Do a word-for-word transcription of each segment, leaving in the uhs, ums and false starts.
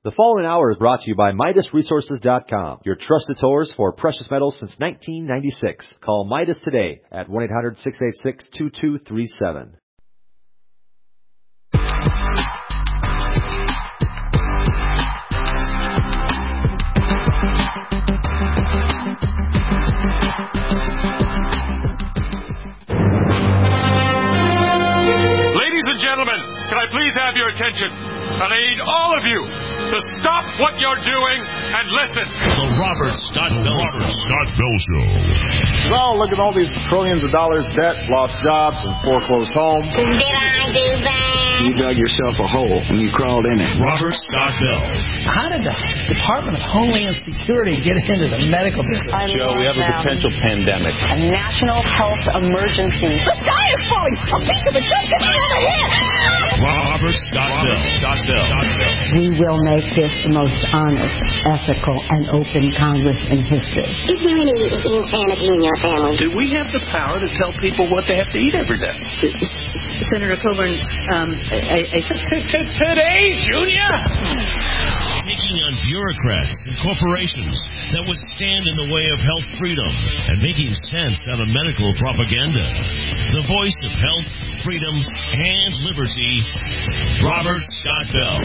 The following hour is brought to you by Midas Resources dot com, your trusted source for precious metals since nineteen ninety-six. Call Midas today at one eight hundred, six eight six, two two three seven. Ladies and gentlemen, can I please have your attention? And I need all of you to stop what you're doing and listen. The Robert Scott Bell Robert Scott Bell Show. Well, look at all these trillions of dollars debt, lost jobs, and foreclosed homes. Did I do that? You dug yourself a hole and you crawled in it. Robert Scott Bell. How did the Department of Homeland Security get into the medical business? I Joe, we have a potential pandemic. A national health emergency. The sky is falling. A piece of it just hit me on the head. Robert Scott Bell. Scott Bell. We will make this the most honest, ethical, and open Congress in history. Is there any insanity in your family? Do we have the power to tell people what they have to eat every day? Senator Coburn, um, I, I said today, Junior. Taking on bureaucrats and corporations that would stand in the way of health freedom and making sense out of medical propaganda. The voice of health, freedom, and liberty, Robert Scott Bell.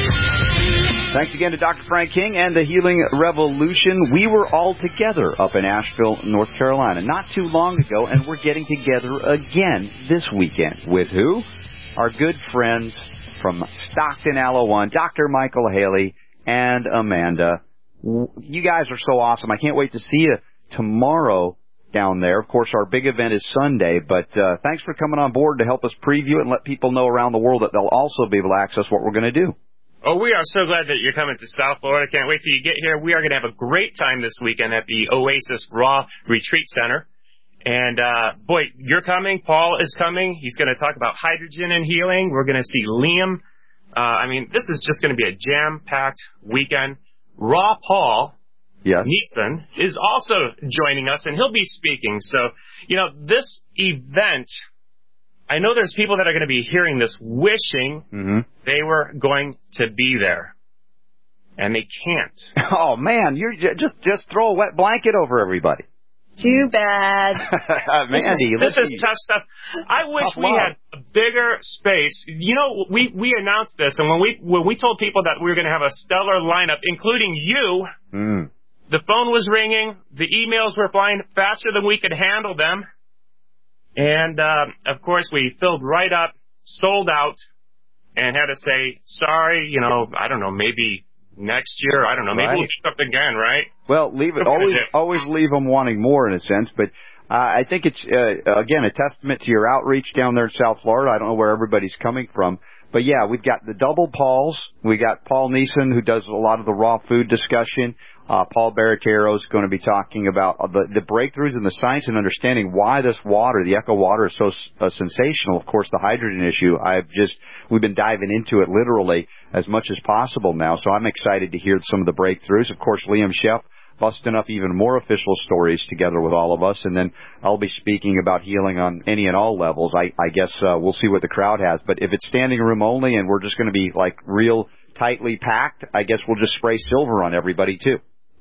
Thanks again to Doctor Frank King and the Healing Revolution. We were all together up in Asheville, North Carolina, not too long ago, and we're getting together again this weekend. With who? Our good friends from Stockton, L O one, Doctor Michael Haley and Amanda. You guys are so awesome. I can't wait to see you tomorrow down there. Of course, our big event is Sunday, but uh, thanks for coming on board to help us preview it and let people know around the world that they'll also be able to access what we're going to do. Oh, we are so glad that you're coming to South Florida. Can't wait till you get here. We are going to have a great time this weekend at the Oasis Raw Retreat Center. And, uh, boy, you're coming. Paul is coming. He's going to talk about hydrogen and healing. We're going to see Liam. Uh, I mean, this is just going to be a jam-packed weekend. Raw Paul yes. Neeson is also joining us, and he'll be speaking. So, you know, this event, I know there's people that are going to be hearing this wishing mm-hmm. they were going to be there. And they can't. Oh, man, you're just, just throw a wet blanket over everybody. Too bad. Mandy, this is, this is tough stuff. I wish tough we love. had a bigger space. You know, we, we announced this, and when we when we told people that we were going to have a stellar lineup, including you, mm. the phone was ringing, the emails were flying faster than we could handle them, and, uh, of course, we filled right up, sold out, and had to say, sorry, you know, I don't know, maybe next year, I don't know, maybe right. we'll pick up again, right? Well, leave it. Always, always leave them wanting more in a sense. But uh, I think it's uh, again a testament to your outreach down there in South Florida. I don't know where everybody's coming from, but yeah, we've got the double Pauls. We got Paul Neeson, who does a lot of the raw food discussion. Uh, Paul Baratero is going to be talking about the, the breakthroughs in the science and understanding why this water, the Echo water, is so uh, sensational. Of course, the hydrogen issue. I've just we've been diving into it literally as much as possible now. So I'm excited to hear some of the breakthroughs. Of course, Liam Sheff busting up even more official stories together with all of us. And then I'll be speaking about healing on any and all levels. I, I guess uh, we'll see what the crowd has. But if it's standing room only and we're just going to be like real tightly packed, I guess we'll just spray silver on everybody too.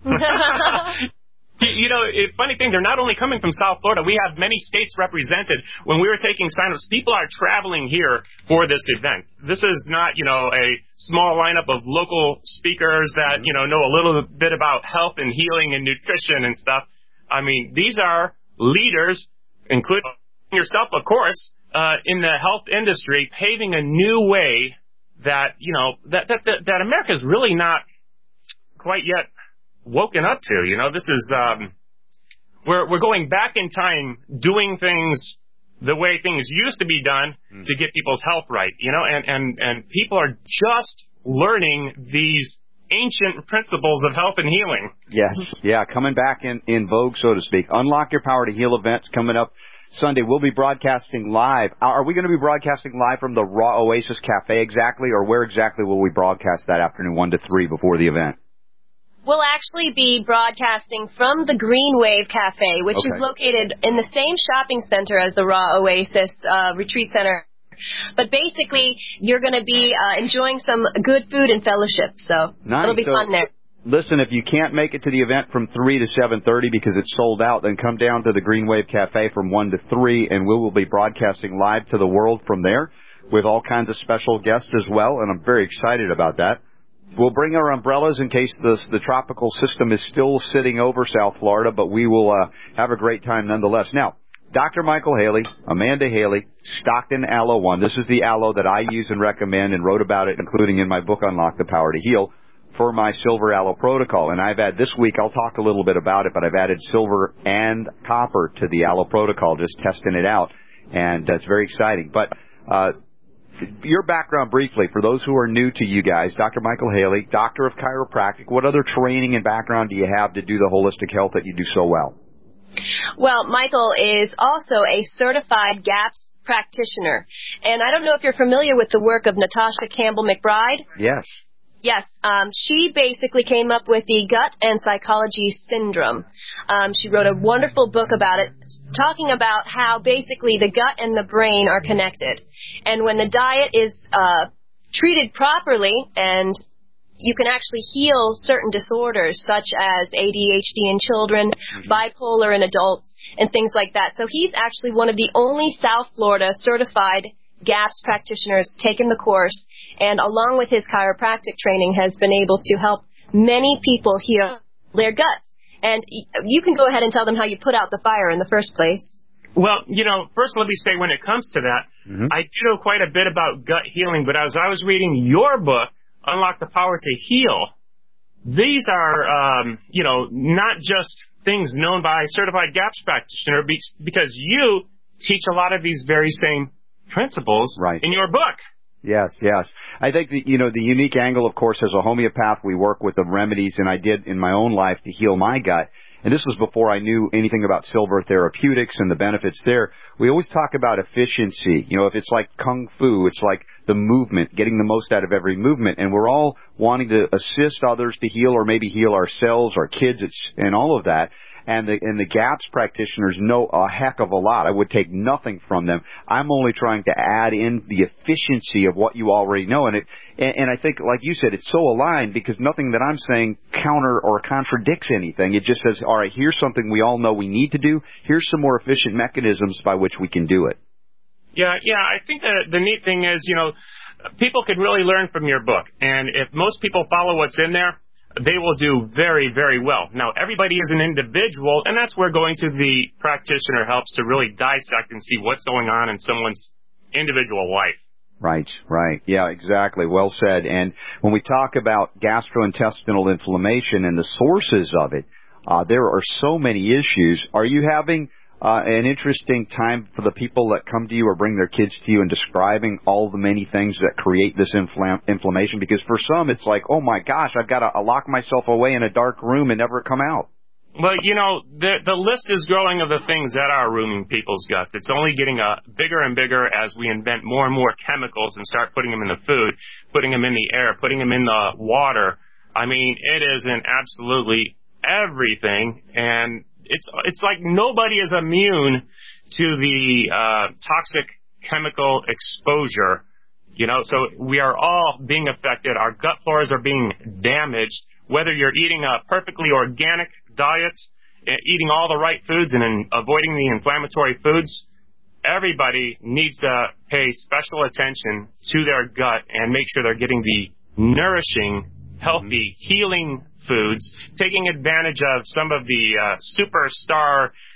You know, it, funny thing, they're not only coming from South Florida. We have many states represented. When we were taking sign-ups, people are traveling here for this event. This is not, you know, a small lineup of local speakers that, you know, know a little bit about health and healing and nutrition and stuff. I mean, these are leaders, including yourself, of course, uh, in the health industry, paving a new way that, you know, that, that, that, that America's really not quite yet woken up to. You know, this is um we're we're going back in time, doing things the way things used to be done mm. to get people's health right, you know, and and and people are just learning these ancient principles of health and healing. Yes, yeah, coming back in in vogue, so to speak. Unlock Your Power to Heal events coming up Sunday. We'll be broadcasting live. Are we going to be broadcasting live from the Raw Oasis Cafe exactly, or where exactly will we broadcast that afternoon, one to three before the event? We'll actually be broadcasting from the Green Wave Cafe, which okay. is located in the same shopping center as the Raw Oasis uh, Retreat Center But basically, you're going to be uh, enjoying some good food and fellowship, so nice. It'll be so, fun there. Listen, if you can't make it to the event from three to seven thirty because it's sold out, then come down to the Green Wave Cafe from one to three, and we will be broadcasting live to the world from there with all kinds of special guests as well, and I'm very excited about that. We'll bring our umbrellas in case the, the tropical system is still sitting over South Florida, but we will uh, have a great time nonetheless. Now, Doctor Michael Haley, Amanda Haley, Stockton Aloe One. This is the aloe that I use and recommend and wrote about it, including in my book, Unlock the Power to Heal, for my silver aloe protocol. And I've added this week, I'll talk a little bit about it, but I've added silver and copper to the aloe protocol, just testing it out. And that's very exciting. But uh your background briefly, for those who are new to you guys, Doctor Michael Haley, Doctor of Chiropractic, what other training and background do you have to do the holistic health that you do so well? Well, Michael is also a certified GAPS practitioner. And I don't know if you're familiar with the work of Natasha Campbell McBride. Yes. Yes, um, she basically came up with the gut and psychology syndrome. Um, she wrote a wonderful book about it, talking about how basically the gut and the brain are connected. And when the diet is uh, treated properly, and you can actually heal certain disorders such as A D H D in children, mm-hmm. bipolar in adults, and things like that. So he's actually one of the only South Florida certified GAPS practitioners taken the course, and along with his chiropractic training has been able to help many people heal their guts. And you can go ahead and tell them how you put out the fire in the first place. Well, you know, first let me say when it comes to that, mm-hmm. I do know quite a bit about gut healing, but as I was reading your book, Unlock the Power to Heal, these are, um, you know, not just things known by a certified GAPS practitioner, because you teach a lot of these very same principles right. in your book. Yes, yes. I think, the, you know, the unique angle, of course, as a homeopath, we work with the remedies, and I did in my own life to heal my gut. And this was before I knew anything about silver therapeutics and the benefits there. We always talk about efficiency. You know, if it's like kung fu, it's like the movement, getting the most out of every movement. And we're all wanting to assist others to heal, or maybe heal ourselves, our kids, it's, and all of that. And the, and the GAPS practitioners know a heck of a lot. I would take nothing from them. I'm only trying to add in the efficiency of what you already know. And it, and, and I think, like you said, it's so aligned because nothing that I'm saying counter or contradicts anything. It just says, all right, here's something we all know we need to do. Here's some more efficient mechanisms by which we can do it. Yeah, yeah. I think the, the neat thing is, you know, people can really learn from your book. And if most people follow what's in there, they will do very, very well. Now, everybody is an individual, and that's where going to the practitioner helps to really dissect and see what's going on in someone's individual life. Right, right. Yeah, exactly. Well said. And when we talk about gastrointestinal inflammation and the sources of it, uh, there are so many issues. Are you having Uh, an interesting time for the people that come to you or bring their kids to you and describing all the many things that create this infl- inflammation? Because for some, it's like, oh my gosh, I've got to lock myself away in a dark room and never come out. Well, you know, the the list is growing of the things that are ruining people's guts. It's only getting uh, bigger and bigger as we invent more and more chemicals and start putting them in the food, putting them in the air, putting them in the water. I mean, it is in absolutely everything, and It's it's like nobody is immune to the uh, toxic chemical exposure, you know. So we are all being affected. Our gut floras are being damaged. Whether you're eating a perfectly organic diet, eating all the right foods, and then avoiding the inflammatory foods, everybody needs to pay special attention to their gut and make sure they're getting the nourishing, healthy, healing foods, taking advantage of some of the uh, superstar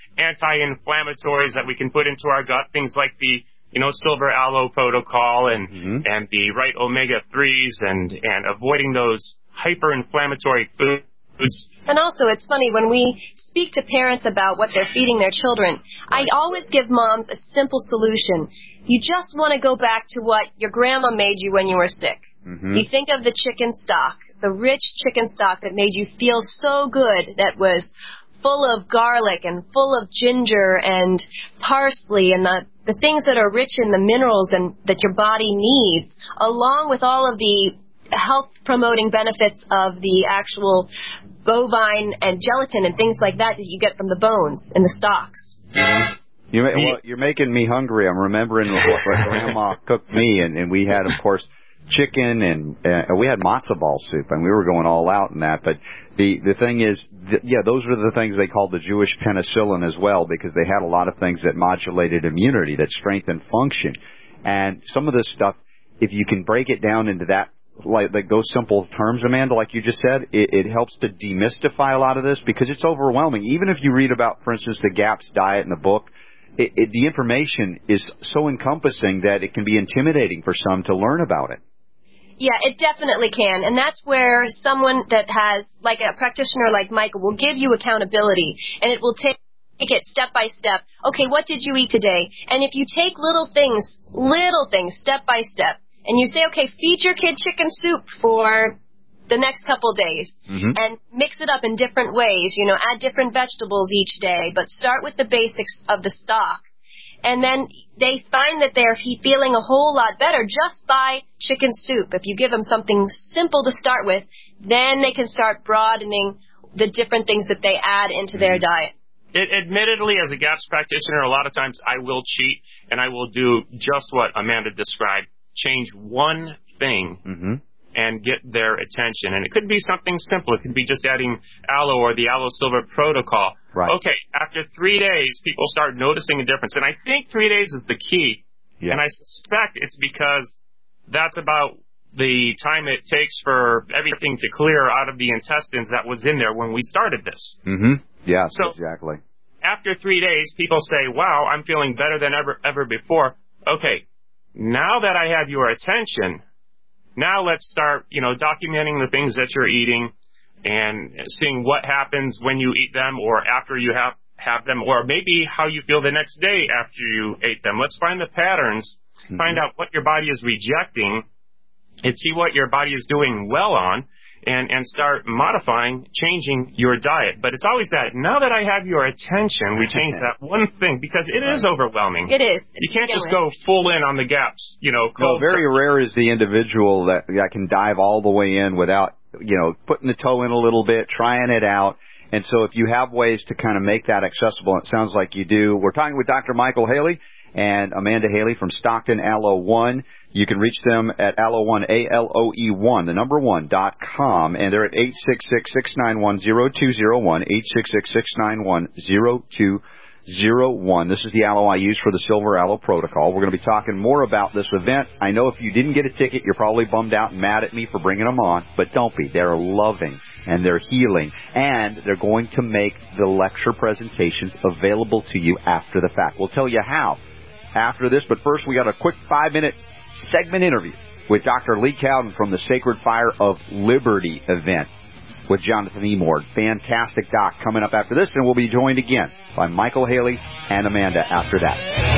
anti-inflammatories that we can put into our gut, things like the, you know, silver aloe protocol and mm-hmm. and the right omega threes, and and avoiding those hyper-inflammatory foods. And also, it's funny, when we speak to parents about what they're feeding their children, I always give moms a simple solution. You just want to go back to what your grandma made you when you were sick. Mm-hmm. You think of the chicken stock, the rich chicken stock that made you feel so good, that was full of garlic and full of ginger and parsley and the, the things that are rich in the minerals and that your body needs, along with all of the health-promoting benefits of the actual bovine and gelatin and things like that that you get from the bones in the stocks. Mm-hmm. You, well, you're making me hungry. I'm remembering what, what Grandma cooked me, and, and we had, of course, chicken, and uh, we had matzo ball soup, and we were going all out in that. But the the thing is, th- yeah, those were the things they called the Jewish penicillin as well, because they had a lot of things that modulated immunity, that strengthened function. And some of this stuff, if you can break it down into that, like, like those simple terms, Amanda, like you just said, it, it helps to demystify a lot of this, because it's overwhelming. Even if you read about, for instance, the GAPS diet in the book, it, it, the information is so encompassing that it can be intimidating for some to learn about it. Yeah, it definitely can. And that's where someone that has, like a practitioner like Michael, will give you accountability, and it will take it step by step. Okay, what did you eat today? And if you take little things, little things, step by step, and you say, okay, feed your kid chicken soup for the next couple days, mm-hmm. and mix it up in different ways, you know, add different vegetables each day, but start with the basics of the stock. And then they find that they're feeling a whole lot better just by chicken soup. If you give them something simple to start with, then they can start broadening the different things that they add into their diet. It, admittedly, as a GAPS practitioner, a lot of times I will cheat, and I will do just what Amanda described. Change one thing mm-hmm. and get their attention. And it could be something simple. It could be just adding aloe or the aloe silver protocol. Right. Okay, after three days, people start noticing a difference. And I think three days is the key. Yeah. And I suspect it's because that's about the time it takes for everything to clear out of the intestines that was in there when we started this. Mm-hmm. Yes, so exactly. After three days, people say, wow, I'm feeling better than ever, ever before. Okay, now that I have your attention, now let's start, you know, documenting the things that you're eating and seeing what happens when you eat them or after you have, have them, or maybe how you feel the next day after you ate them. Let's find the patterns, mm-hmm. find out what your body is rejecting, and see what your body is doing well on, and, and start modifying, changing your diet. But it's always that, now that I have your attention, we change that one thing, because it is overwhelming. It is. You can't just go full in on the GAPS, you know. Well, very rare is the individual that, that can dive all the way in without, you know, putting the toe in a little bit, trying it out. And so if you have ways to kind of make that accessible, it sounds like you do. We're talking with Doctor Michael Haley and Amanda Haley from Stockton Aloe One. You can reach them at Aloe One, A L O E one, the number one, dot com, and they're at eight six six, six nine one, zero two zero one, eight six six, six nine one, zero two zero one. This is the aloe I use for the Silver Aloe Protocol. We're going to be talking more about this event. I know if you didn't get a ticket, you're probably bummed out and mad at me for bringing them on, but don't be. They're loving, and they're healing, and they're going to make the lecture presentations available to you after the fact. We'll tell you how after this, but first we got a quick five-minute segment interview with Doctor Lee Cowden from the Sacred Fire of Liberty event with Jonathan Emord. Fantastic doc coming up after this, and we'll be joined again by Michael Haley and Amanda after that.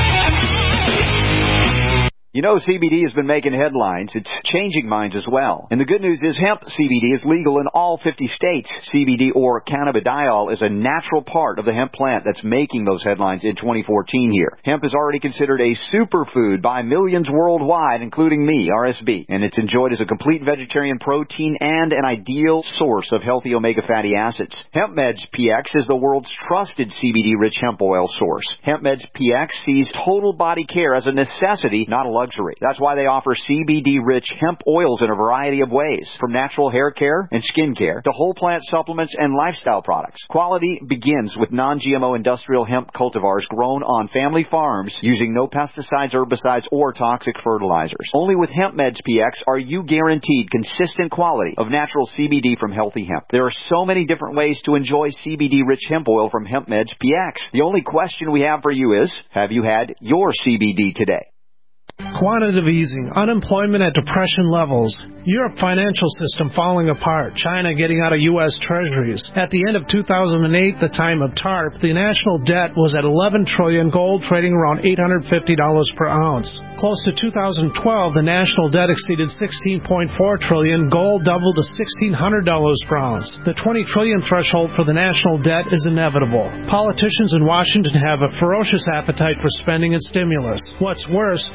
You know, C B D has been making headlines. It's changing minds as well. And the good news is hemp C B D is legal in all fifty states. C B D, or cannabidiol, is a natural part of the hemp plant that's making those headlines in twenty fourteen here. Hemp is already considered a superfood by millions worldwide, including me, R S B. And it's enjoyed as a complete vegetarian protein and an ideal source of healthy omega fatty acids. HempMeds P X is the world's trusted C B D-rich hemp oil source. HempMeds P X sees total body care as a necessity, not a luxury. That's why they offer C B D-rich hemp oils in a variety of ways, from natural hair care and skin care to whole plant supplements and lifestyle products. Quality begins with non G M O industrial hemp cultivars grown on family farms using no pesticides, herbicides, or toxic fertilizers. Only with HempMeds P X are you guaranteed consistent quality of natural C B D from healthy hemp. There are so many different ways to enjoy C B D-rich hemp oil from HempMeds P X. The only question we have for you is, have you had your C B D today? Quantitative easing, unemployment at depression levels, Europe financial system falling apart, China getting out of U S treasuries. At the end of two thousand eight, the time of TARP, the national debt was at eleven trillion dollars, gold trading around eight hundred fifty dollars per ounce. Close to two thousand twelve, the national debt exceeded sixteen point four trillion dollars, gold doubled to sixteen hundred dollars per ounce. The twenty trillion dollars threshold for the national debt is inevitable. Politicians in Washington have a ferocious appetite for spending and stimulus. What's worse, a printing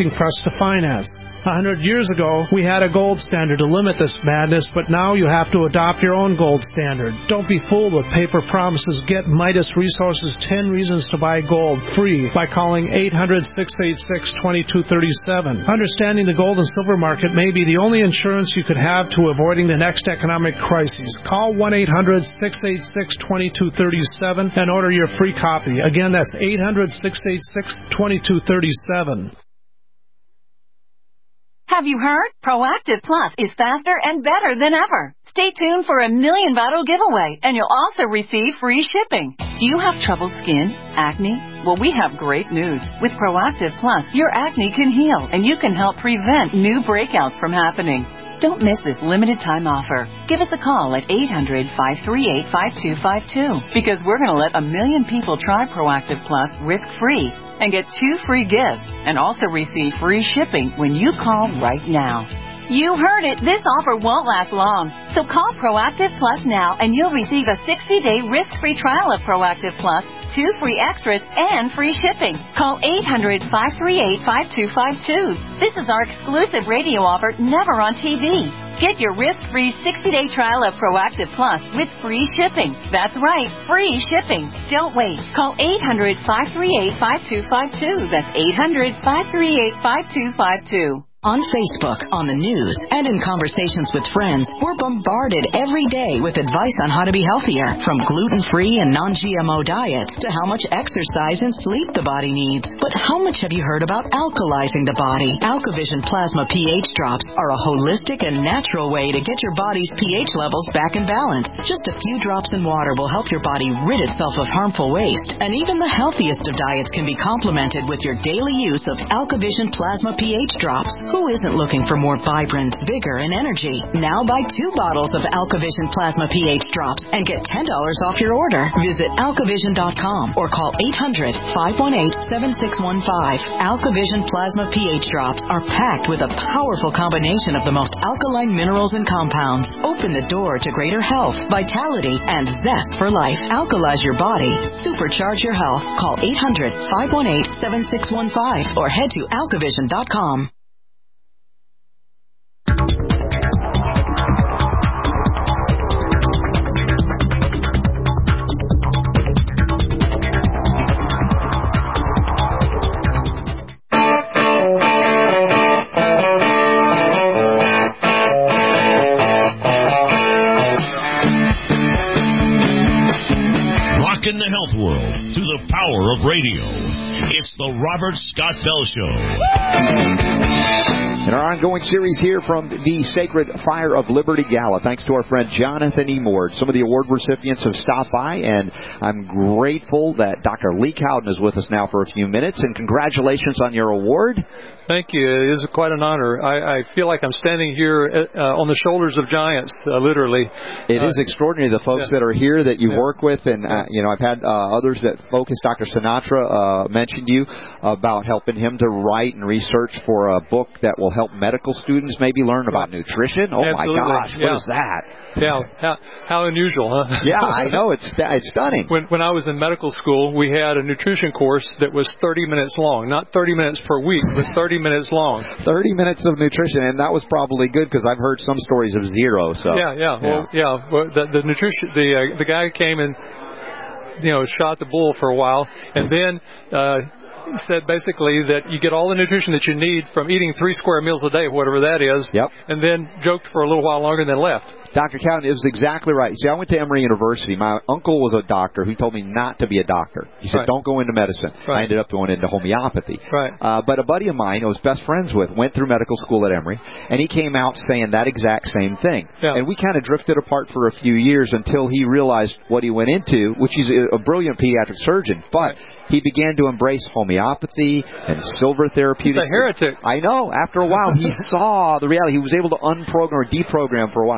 printing press to finance. A hundred years ago, we had a gold standard to limit this madness, but now you have to adopt your own gold standard. Don't be fooled with paper promises. Get Midas Resources ten Reasons to Buy Gold free by calling eight hundred, six eight six, two two three seven. Understanding the gold and silver market may be the only insurance you could have to avoiding the next economic crisis. Call one eight hundred, six eight six, two two three seven and order your free copy. Again, that's eight hundred, six eight six, two two three seven. Have you heard? Proactive Plus is faster and better than ever. Stay tuned for a million bottle giveaway, and you'll also receive free shipping. Do you have troubled skin? Acne? Well, we have great news. With Proactive Plus, your acne can heal, and you can help prevent new breakouts from happening. Don't miss this limited time offer. Give us a call at eight hundred, five three eight, five two five two because we're going to let a million people try Proactive Plus risk-free and get two free gifts and also receive free shipping when you call right now. You heard it. This offer won't last long. So call Proactive Plus now and you'll receive a sixty-day risk-free trial of Proactive Plus, two free extras, and free shipping. Call eight hundred, five three eight, five two five two. This is our exclusive radio offer, never on T V. Get your risk-free sixty-day trial of Proactive Plus with free shipping. That's right, free shipping. Don't wait. Call eight hundred, five three eight, five two five two. That's eight hundred, five three eight, five two five two. On Facebook, on the news, and in conversations with friends, we're bombarded every day with advice on how to be healthier, from gluten-free and non G M O diets to how much exercise and sleep the body needs. But how much have you heard about alkalizing the body? AlkaVision Plasma pH drops are a holistic and natural way to get your body's pH levels back in balance. Just a few drops in water will help your body rid itself of harmful waste, and even the healthiest of diets can be complemented with your daily use of AlkaVision Plasma pH drops. Who isn't looking for more vibrant, vigor, and energy? Now buy two bottles of AlkaVision Plasma pH drops and get ten dollars off your order. Visit alkavision dot com or call eight hundred, five one eight, seven six one five. AlkaVision Plasma pH drops are packed with a powerful combination of the most alkaline minerals and compounds. Open the door to greater health, vitality, and zest for life. Alkalize your body. Supercharge your health. Call eight hundred, five one eight, seven six one five or head to alkavision dot com. In the health world to the power of radio. It's the Robert Scott Bell Show. In our ongoing series here from the Sacred Fire of Liberty Gala, thanks to our friend Jonathan E. Moore. Some of the award recipients have stopped by, and I'm grateful that Doctor Lee Cowden is with us now for a few minutes, and congratulations on your award. Thank you. It is quite an honor. I, I feel like I'm standing here uh, on the shoulders of giants, uh, literally. It uh, is extraordinary, the folks yeah. that are here that you yeah. work with, and uh, you know, I've had uh, others that focus. Doctor Sinatra uh, mentioned you about helping him to write and research for a book that will help medical students maybe learn about nutrition. Oh Absolutely. my gosh, yeah. what is that? Yeah, how, how unusual, huh? Yeah, I know, it's it's stunning. When when I was in medical school, we had a nutrition course that was thirty minutes long, not thirty minutes per week, but thirty minutes long. thirty minutes of nutrition, and that was probably good because I've heard some stories of zero. So yeah, yeah, well, yeah. Well, the, the nutrition, the uh, the guy came and you know shot the bull for a while, and then. Uh, said basically that you get all the nutrition that you need from eating three square meals a day, whatever that is, yep. and then joked for a little while longer and then left. Doctor Cowden, it was exactly right. See, I went to Emory University. My uncle was a doctor who told me not to be a doctor. He said, right. don't go into medicine. Right. I ended up going into homeopathy. Right. Uh, but a buddy of mine I was best friends with went through medical school at Emory, and he came out saying that exact same thing. Yeah. And we kind of drifted apart for a few years until he realized what he went into, which he's a brilliant pediatric surgeon, but... Right. He began to embrace homeopathy and silver therapeutics. He's a heretic. I know. After a while, he saw the reality. He was able to unprogram or deprogram for a while. Not yeah. everybody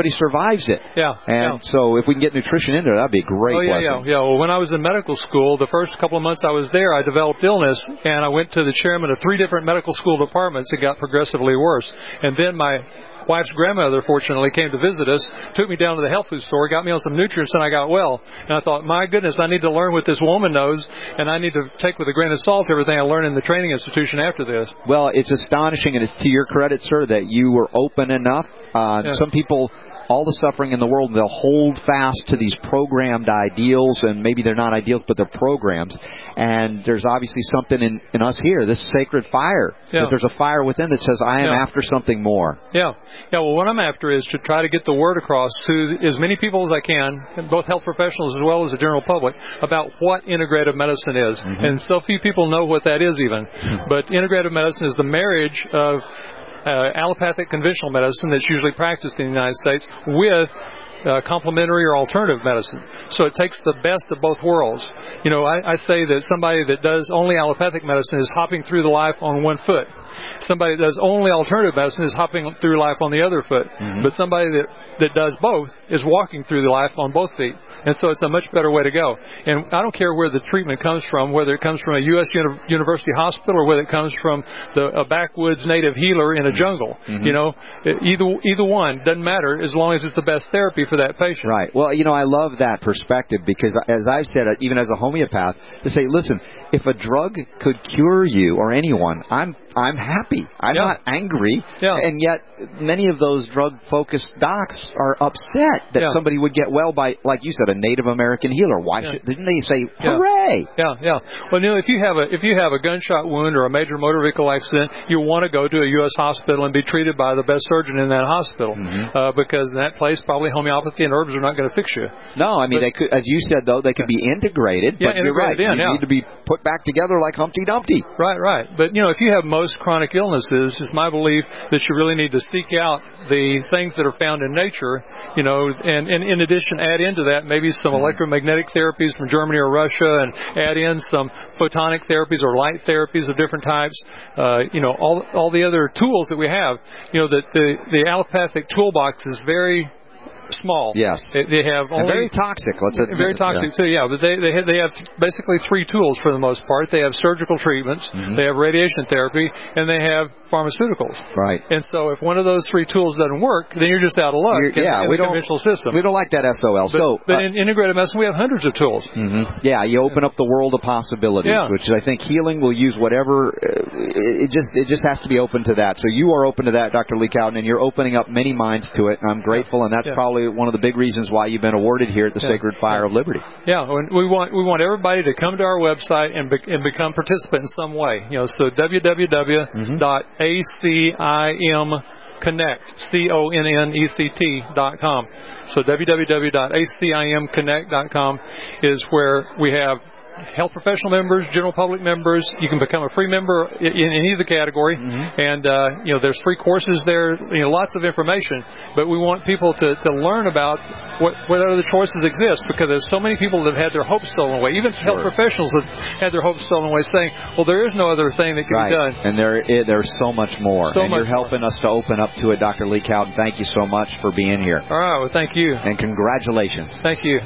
everybody survives it. Yeah. And yeah. so if we can get nutrition in there, that'd be a great oh, yeah, blessing. Yeah, yeah. Well, when I was in medical school, the first couple of months I was there, I developed illness, and I went to the chairman of three different medical school departments. It got progressively worse. And then my wife's grandmother, fortunately, came to visit us, took me down to the health food store, got me on some nutrients, and I got well. And I thought, my goodness, I need to learn what this woman knows, and I need to take with a grain of salt everything I learned in the training institution after this. Well, it's astonishing, and it's to your credit, sir, that you were open enough. Uh, yeah. Some people, all the suffering in the world, they'll hold fast to these programmed ideals, and maybe they're not ideals, but they're programs. And there's obviously something in, in us here, this sacred fire, yeah. that there's a fire within that says, I am yeah. after something more. Yeah. Yeah, well, what I'm after is to try to get the word across to as many people as I can, both health professionals as well as the general public, about what integrative medicine is. Mm-hmm. And so few people know what that is even. Mm-hmm. But integrative medicine is the marriage of Uh, allopathic conventional medicine that's usually practiced in the United States with uh, complementary or alternative medicine. So it takes the best of both worlds. You know, I, I say that somebody that does only allopathic medicine is hopping through the life on one foot. Somebody that does only alternative medicine is hopping through life on the other foot. Mm-hmm. But somebody that, that does both is walking through the life on both feet. And so it's a much better way to go. And I don't care where the treatment comes from, whether it comes from a U S uni- university hospital or whether it comes from the, a backwoods native healer in a jungle. Mm-hmm. You know, either either one doesn't matter as long as it's the best therapy for that patient. Right. Well, you know, I love that perspective because, as I've said, even as a homeopath, to say, listen, if a drug could cure you or anyone, I'm I'm happy. I'm yeah. not angry. Yeah. And yet many of those drug-focused docs are upset that yeah. somebody would get well by, like you said, a Native American healer. Why yeah. should, didn't they say, hooray? Yeah, yeah. Well, you know, if you have a if you have a gunshot wound or a major motor vehicle accident, you want to go to a U S hospital and be treated by the best surgeon in that hospital, mm-hmm. uh, because in that place probably homeopathy and herbs are not going to fix you. No, I mean, but, they could, as you said, though, they could be integrated, yeah, but you're right. In, you yeah. need to be put back together like Humpty Dumpty. Right, right. But, you know, if you have most chronic illnesses, it's my belief that you really need to seek out the things that are found in nature, you know, and, and in addition, add into that maybe some electromagnetic therapies from Germany or Russia, and add in some photonic therapies or light therapies of different types, uh, you know, all all the other tools that we have. You know, that the, the allopathic toolbox is very small. Yes. They, they have only, and very toxic. Let's admit very it, toxic yeah. too. Yeah, but they they have, they have basically three tools for the most part. They have surgical treatments, mm-hmm. they have radiation therapy, and they have pharmaceuticals. Right. And so if one of those three tools doesn't work, then you're just out of luck. You're, in, yeah, in we the don't, conventional system. We don't like that S O L. But, so, but uh, in integrative medicine, we have hundreds of tools. Mm-hmm. Yeah, you open up the world of possibilities, yeah. which I think healing will use whatever. Uh, it just it just has to be open to that. So you are open to that, Doctor Lee Cowden, and you're opening up many minds to it. And I'm grateful, and that's yeah. probably one of the big reasons why you've been awarded here at the yeah. Sacred Fire yeah. of Liberty. Yeah, and we want we want everybody to come to our website and, be, and become participant in some way. You know, so w w w dot a c i m connect c o n n e c t dot com. So w w w dot a c i m connect dot com is where we have health professional members, general public members. You can become a free member in, in either category, mm-hmm. and uh, you know, there's free courses there. You know, lots of information. But we want people to, to learn about what what other choices exist, because there's so many people that have had their hopes stolen away. Even sure. health professionals have had their hopes stolen away, saying, "Well, there is no other thing that can right. be done." And there is, there's so much more. So and much you're helping more. us to open up to it, Doctor Lee Cowden. Thank you so much for being here. All right. Well, thank you. And congratulations. Thank you.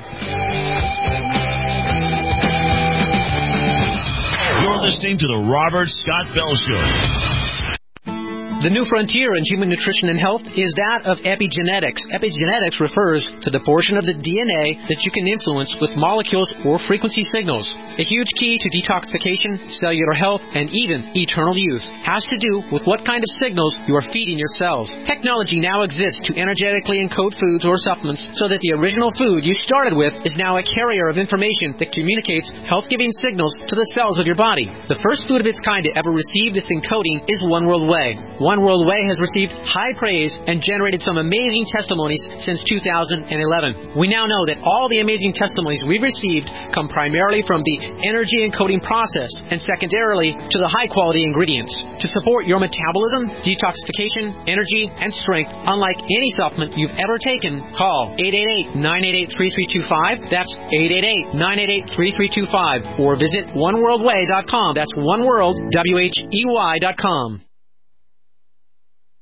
You're listening to the Robert Scott Bell Show. The new frontier in human nutrition and health is that of epigenetics. Epigenetics refers to the portion of the D N A that you can influence with molecules or frequency signals. A huge key to detoxification, cellular health, and even eternal youth has to do with what kind of signals you are feeding your cells. Technology now exists to energetically encode foods or supplements so that the original food you started with is now a carrier of information that communicates health-giving signals to the cells of your body. The first food of its kind to ever receive this encoding is One World Whey. One World Whey has received high praise and generated some amazing testimonies since two thousand eleven. We now know that all the amazing testimonies we've received come primarily from the energy encoding process and secondarily to the high-quality ingredients. To support your metabolism, detoxification, energy, and strength, unlike any supplement you've ever taken, call eight eight eight, nine eight eight, three three two five. That's eight eight eight, nine eight eight, three three two five. Or visit one world way dot com. That's oneworld, W H E Y dot com.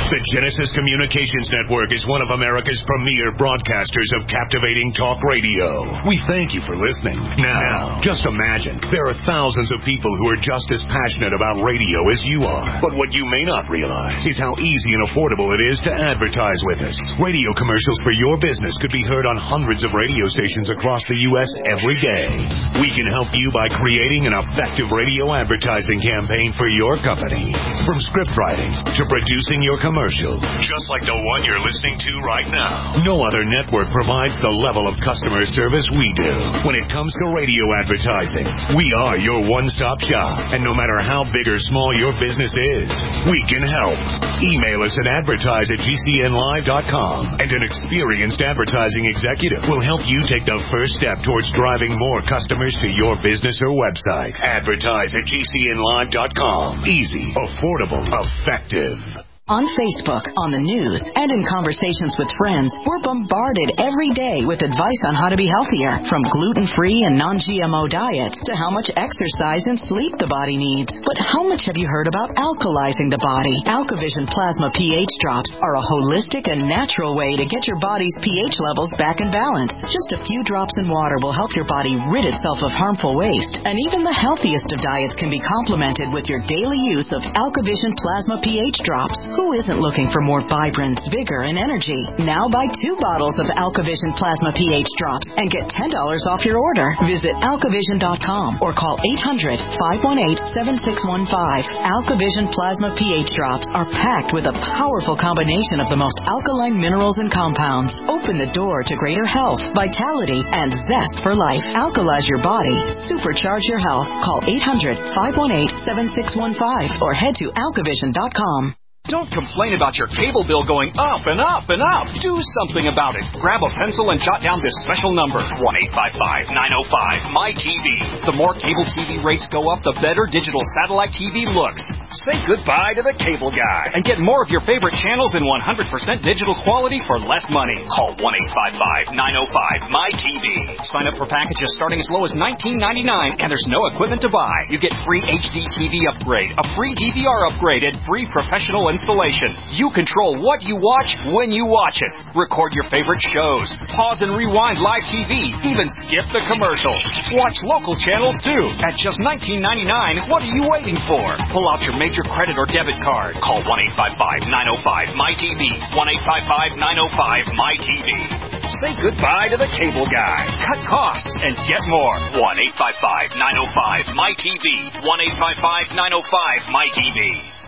The Genesis Communications Network is one of America's premier broadcasters of captivating talk radio. We thank you for listening. Now, just imagine, there are thousands of people who are just as passionate about radio as you are. But what you may not realize is how easy and affordable it is to advertise with us. Radio commercials for your business could be heard on hundreds of radio stations across the U S every day. We can help you by creating an effective radio advertising campaign for your company. From script writing to producing your commercial, just like the one you're listening to right now. No other network provides the level of customer service we do. When it comes to radio advertising, we are your one-stop shop. And no matter how big or small your business is, we can help. Email us at advertise at g c n live dot com, and an experienced advertising executive will help you take the first step towards driving more customers to your business or website. Advertise at g c n live dot com. Easy, affordable, effective. On Facebook, on the news, and in conversations with friends, we're bombarded every day with advice on how to be healthier, from gluten-free and non-G M O diets to how much exercise and sleep the body needs. But how much have you heard about alkalizing the body? AlkaVision Plasma pH drops are a holistic and natural way to get your body's pH levels back in balance. Just a few drops in water will help your body rid itself of harmful waste. And even the healthiest of diets can be complemented with your daily use of AlkaVision Plasma pH drops. Who isn't looking for more vibrance, vigor, and energy? Now buy two bottles of AlkaVision Plasma pH drops and get ten dollars off your order. Visit alkavision dot com or call eight hundred, five one eight, seven six one five. AlkaVision Plasma pH drops are packed with a powerful combination of the most alkaline minerals and compounds. Open the door to greater health, vitality, and zest for life. Alkalize your body. Supercharge your health. Call eight hundred, five one eight, seven six one five or head to alkavision dot com. Don't complain about your cable bill going up and up and up. Do something about it. Grab a pencil and jot down this special number, one eight five five, nine oh five, M Y T V. The more cable T V rates go up, the better digital satellite T V looks. Say goodbye to the cable guy and get more of your favorite channels in one hundred percent digital quality for less money. Call one eight five five, nine oh five, M Y T V. Sign up for packages starting as low as nineteen ninety-nine, and there's no equipment to buy. You get free H D T V upgrade, a free D V R upgrade, and free professional installation. You control what you watch when you watch it. Record your favorite shows. Pause and rewind live T V. Even skip the commercials. Watch local channels too. At just nineteen ninety-nine, what are you waiting for? Pull out your major credit or debit card. Call one eight five five, nine oh five, M Y T V. one eight five five, nine oh five, M Y T V. Say goodbye to the cable guy. Cut costs and get more. one eight five five, nine oh five, M Y T V. one eight five five, nine oh five, M Y T V.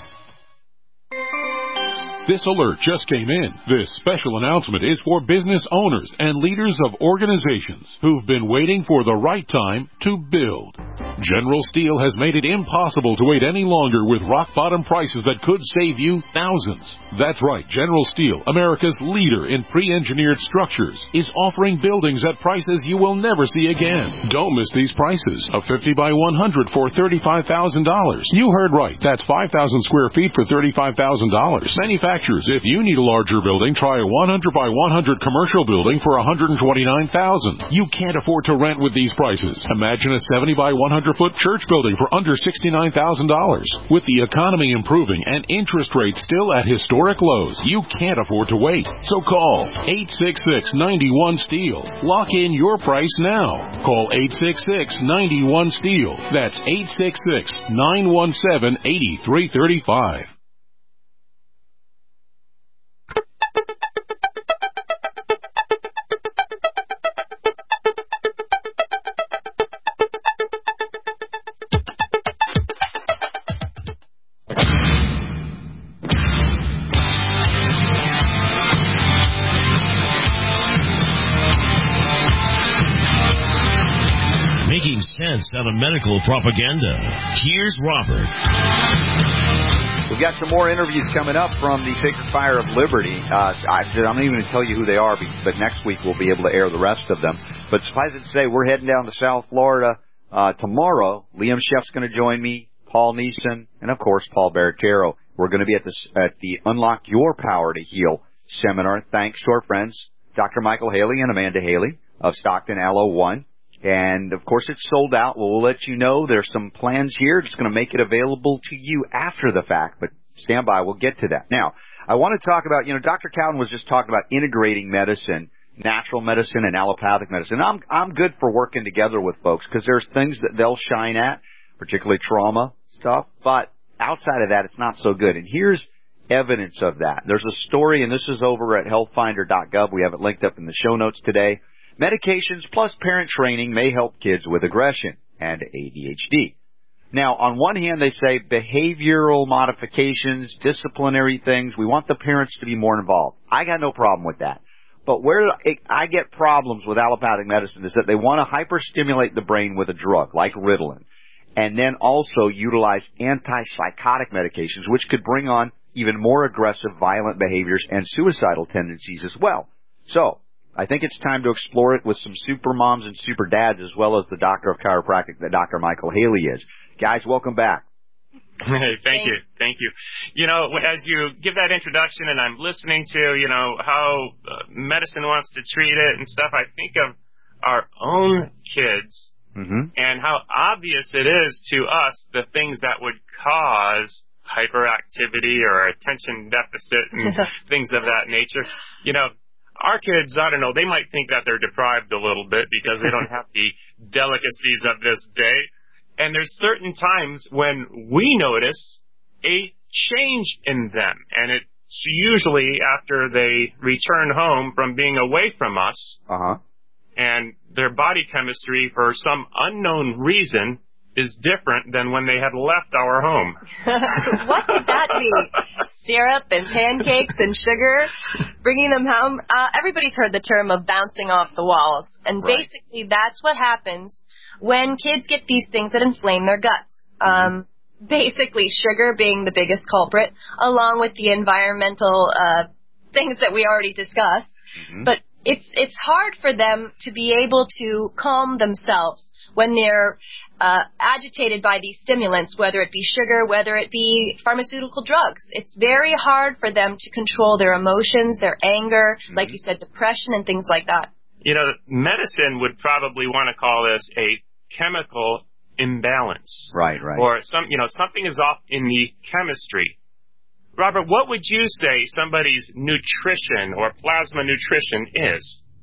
This alert just came in. This special announcement is for business owners and leaders of organizations who've been waiting for the right time to build. General Steel has made it impossible to wait any longer with rock-bottom prices that could save you thousands. That's right, General Steel, America's leader in pre-engineered structures, is offering buildings at prices you will never see again. Don't miss these prices. A fifty by one hundred for thirty-five thousand dollars. You heard right. That's five thousand square feet for thirty-five thousand dollars. Manufacturers, if you need a larger building, try a one hundred by one hundred commercial building for one hundred twenty-nine thousand dollars. You can't afford to rent with these prices. Imagine a seventy by one hundred foot church building for under sixty-nine thousand dollars. With the economy improving and interest rates still at historic lows, you can't afford to wait. So call eight six six, nine one, STEEL. Lock in your price now. Call eight six six, nine one, STEEL. That's eight six six, nine one seven, eight three three five. Making sense out of medical propaganda. Here's Robert. We've got some more interviews coming up from the Sacred Fire of Liberty. Uh, I, I'm not even going to tell you who they are, but next week we'll be able to air the rest of them. But suffice it to say, we're heading down to South Florida uh, tomorrow. Liam Sheff's going to join me, Paul Neeson, and of course Paul Barricaro. We're going to be at the at the Unlock Your Power to Heal seminar. Thanks to our friends Doctor Michael Haley and Amanda Haley of Stockton L O one. And, of course, it's sold out. We'll let you know. There's some plans here. Just going to make it available to you after the fact. But stand by. We'll get to that. Now, I want to talk about, you know, Doctor Cowden was just talking about integrating medicine, natural medicine and allopathic medicine. I'm, I'm good for working together with folks because there's things that they'll shine at, particularly trauma stuff, but outside of that, it's not so good. And here's evidence of that. There's a story, and this is over at health finder dot gov. We have it linked up in the show notes today. Medications plus parent training may help kids with aggression and A D H D. Now, on one hand, they say behavioral modifications, disciplinary things. We want the parents to be more involved. I got no problem with that. But where I get problems with allopathic medicine is that they want to hyperstimulate the brain with a drug like Ritalin, and then also utilize antipsychotic medications, which could bring on even more aggressive, violent behaviors and suicidal tendencies as well. So, I think it's time to explore it with some super moms and super dads, as well as the doctor of chiropractic that Doctor Michael Haley is. Guys, welcome back. Hey, thank you. Thank you. You know, as you give that introduction and I'm listening to, you know, how uh, medicine wants to treat it and stuff, I think of our own kids mm-hmm. and how obvious it is to us the things that would cause hyperactivity or attention deficit and things of that nature. You know, our kids, I don't know, they might think that they're deprived a little bit because they don't have the delicacies of this day. And there's certain times when we notice a change in them. And it's usually after they return home from being away from us. Uh-huh. And their body chemistry, for some unknown reason, is different than when they had left our home. What could that be? Syrup and pancakes and sugar, bringing them home. Uh, everybody's heard the term of bouncing off the walls. And right. basically that's what happens when kids get these things that inflame their guts. Um, basically sugar being the biggest culprit, along with the environmental uh, things that we already discussed. Mm-hmm. But it's it's hard for them to be able to calm themselves when they're Uh, agitated by these stimulants, whether it be sugar, whether it be pharmaceutical drugs. It's very hard for them to control their emotions, their anger, mm-hmm. like you said, depression and things like that. You know, medicine would probably want to call this a chemical imbalance. Right, right. Or some, you know, something is off in the chemistry. Robert, what would you say somebody's nutrition or plasma nutrition is?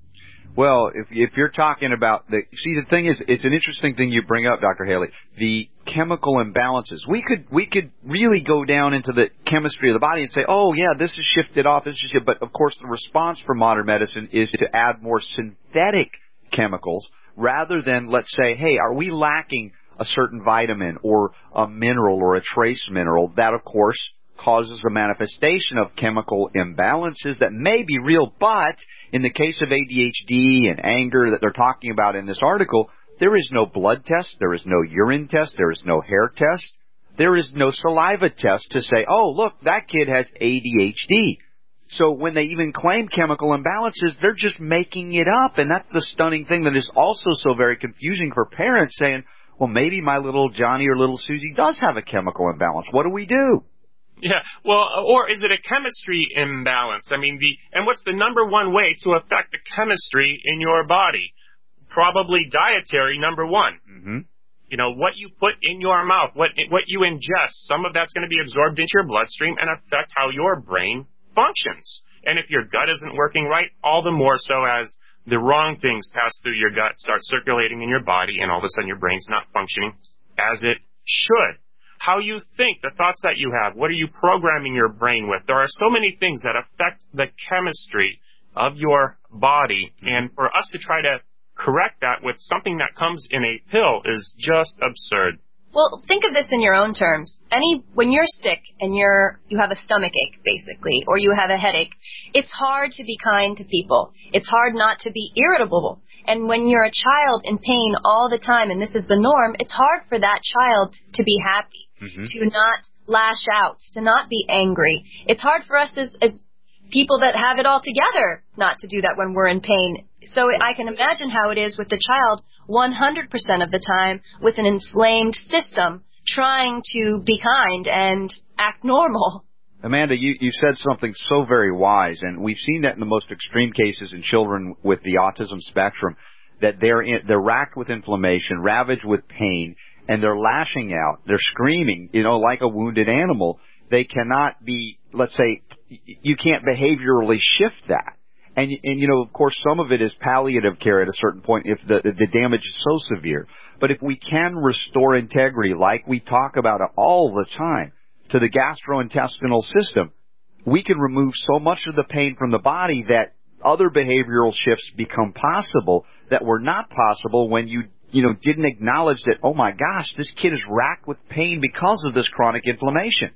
Well, if if you're talking about the, see, the thing is, it's an interesting thing you bring up, Doctor Haley, the chemical imbalances. We could, we could really go down into the chemistry of the body and say, oh yeah, this is shifted off, this is shifted, but of course the response from modern medicine is to add more synthetic chemicals rather than, let's say, hey, are we lacking a certain vitamin or a mineral or a trace mineral? That, of course, causes a manifestation of chemical imbalances that may be real, but in the case of A D H D and anger that they're talking about in this article, there is no blood test, there is no urine test, there is no hair test, there is no saliva test to say, oh, look, that kid has A D H D. So when they even claim chemical imbalances, they're just making it up, and that's the stunning thing that is also so very confusing for parents saying, well, maybe my little Johnny or little Susie does have a chemical imbalance. What do we do? Yeah, well, or is it a chemistry imbalance? I mean, the and what's the number one way to affect the chemistry in your body? Probably dietary, number one. Mm-hmm. You know, what you put in your mouth, what what you ingest, some of that's going to be absorbed into your bloodstream and affect how your brain functions. And if your gut isn't working right, all the more so as the wrong things pass through your gut, start circulating in your body, and all of a sudden your brain's not functioning as it should. How you think, the thoughts that you have, what are you programming your brain with? There are so many things that affect the chemistry of your body, and for us to try to correct that with something that comes in a pill is just absurd. Well, think of this in your own terms. Any when you're sick and you're you have a stomach ache, basically, or you have a headache, it's hard to be kind to people. It's hard not to be irritable. And when you're a child in pain all the time, and this is the norm, it's hard for that child to be happy, mm-hmm. to not lash out, to not be angry. It's hard for us as, as people that have it all together not to do that when we're in pain. So I can imagine how it is with the child one hundred percent of the time with an inflamed system trying to be kind and act normal. Amanda, you, you said something so very wise, and we've seen that in the most extreme cases in children with the autism spectrum, that they're in, they're racked with inflammation, ravaged with pain, and they're lashing out, they're screaming, you know, like a wounded animal. They cannot be, let's say, you can't behaviorally shift that. And, and, you know, of course, some of it is palliative care at a certain point if the, the damage is so severe. But if we can restore integrity, like we talk about all the time, to the gastrointestinal system, we can remove so much of the pain from the body that other behavioral shifts become possible that were not possible when you, you know, didn't acknowledge that, oh my gosh, this kid is racked with pain because of this chronic inflammation.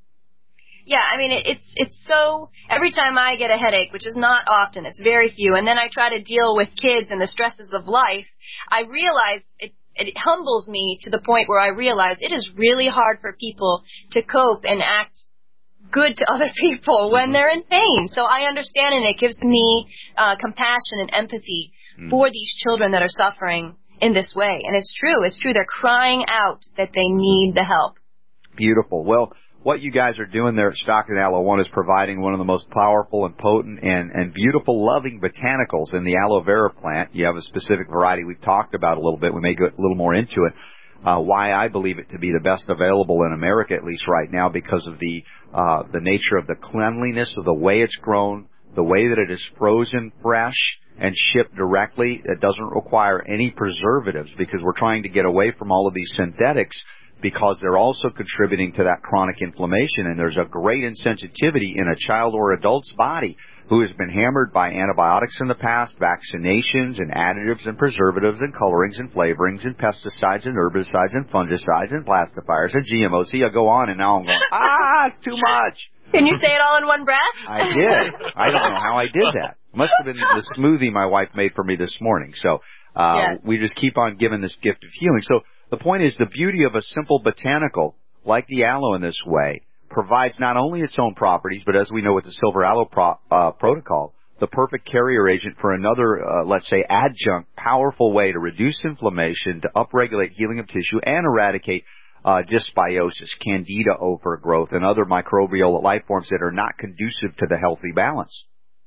Yeah, I mean, it, it's it's so, every time I get a headache, which is not often, it's very few, and then I try to deal with kids and the stresses of life, I realize it, it humbles me to the point where I realize it is really hard for people to cope and act good to other people when they're in pain. So I understand, and it gives me uh, compassion and empathy mm. for these children that are suffering in this way. And it's true, it's true, they're crying out that they need the help. Beautiful. Well, what you guys are doing there at Stockton Aloe One is providing one of the most powerful and potent and, and beautiful loving botanicals in the aloe vera plant. You have a specific variety we've talked about a little bit. We may go a little more into it. Uh, why I believe it to be the best available in America, at least right now, because of the uh, the nature of the cleanliness of the way it's grown, the way that it is frozen fresh and shipped directly. It doesn't require any preservatives because we're trying to get away from all of these synthetics, because they're also contributing to that chronic inflammation. And there's a great insensitivity in a child or adult's body who has been hammered by antibiotics in the past, vaccinations and additives and preservatives and colorings and flavorings and pesticides and herbicides and fungicides and plastifiers and G M Os. See, I go on and now I'm going, ah, it's too much. Can you say it all in one breath? I did. I don't know how I did that. Must have been the smoothie my wife made for me this morning. So uh yes. we just keep on giving this gift of healing. So the point is, the beauty of a simple botanical, like the aloe in this way, provides not only its own properties, but as we know with the silver aloe pro, uh, protocol, the perfect carrier agent for another, uh, let's say, adjunct, powerful way to reduce inflammation, to upregulate healing of tissue, and eradicate uh, dysbiosis, candida overgrowth, and other microbial life forms that are not conducive to the healthy balance.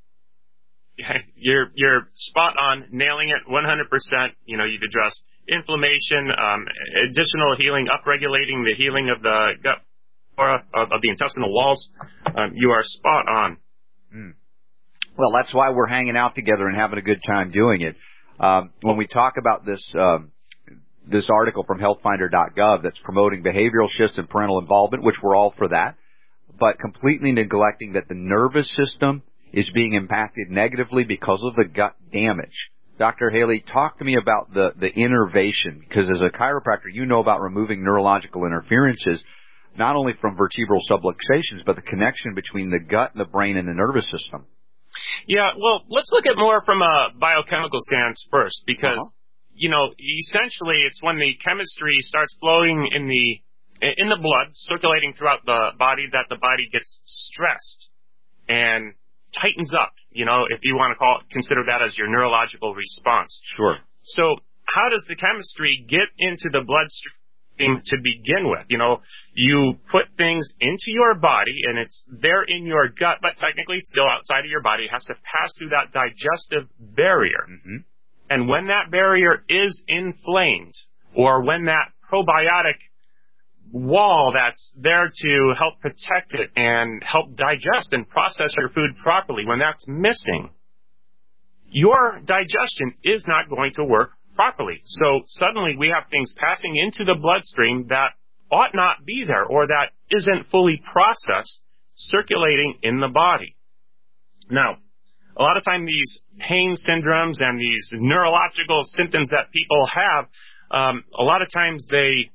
You're you're spot on, nailing it one hundred percent. You know, you've addressed inflammation, um, additional healing, upregulating the healing of the gut flora, of, of the intestinal walls. Um, you are spot on. Mm. Well, that's why we're hanging out together and having a good time doing it. Um, when we talk about this um, this article from health finder dot gov that's promoting behavioral shifts and parental involvement, which we're all for that, but completely neglecting that the nervous system is being impacted negatively because of the gut damage. Doctor Haley, talk to me about the, the innervation, because as a chiropractor, you know about removing neurological interferences, not only from vertebral subluxations, but the connection between the gut and the brain and the nervous system. Yeah, well, let's look at more from a biochemical stance first, because, uh-huh. you know, essentially it's when the chemistry starts flowing in the, in the blood, circulating throughout the body, that the body gets stressed and tightens up, you know, if you want to call it, consider that as your neurological response. Sure. So how does the chemistry get into the bloodstream to begin with? You know, you put things into your body and it's there in your gut, but technically it's still outside of your body. It has to pass through that digestive barrier. Mm-hmm. And when that barrier is inflamed, or when that probiotic wall that's there to help protect it and help digest and process your food properly, when that's missing, your digestion is not going to work properly. So suddenly we have things passing into the bloodstream that ought not be there, or that isn't fully processed, circulating in the body. Now, a lot of time these pain syndromes and these neurological symptoms that people have, um, a lot of times they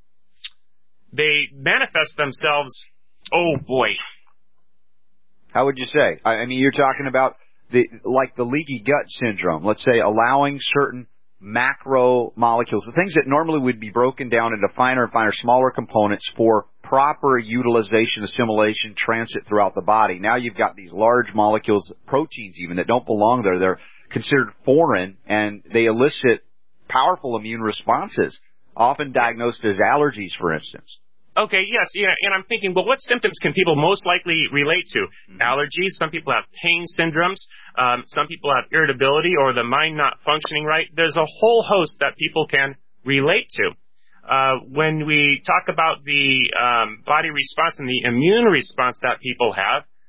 They manifest themselves, oh boy. How would you say? I mean, you're talking about the, like the leaky gut syndrome, let's say, allowing certain macro molecules, the things that normally would be broken down into finer and finer, smaller components for proper utilization, assimilation, transit throughout the body. Now you've got these large molecules, proteins even, that don't belong there. They're considered foreign, and they elicit powerful immune responses, often diagnosed as allergies, for instance. Okay, yes, yeah, and I'm thinking, well, what symptoms can people most likely relate to? Mm-hmm. Allergies, some people have pain syndromes, um, some people have irritability or the mind not functioning right. There's a whole host that people can relate to. Uh, when we talk about the um, body response and the immune response that people have,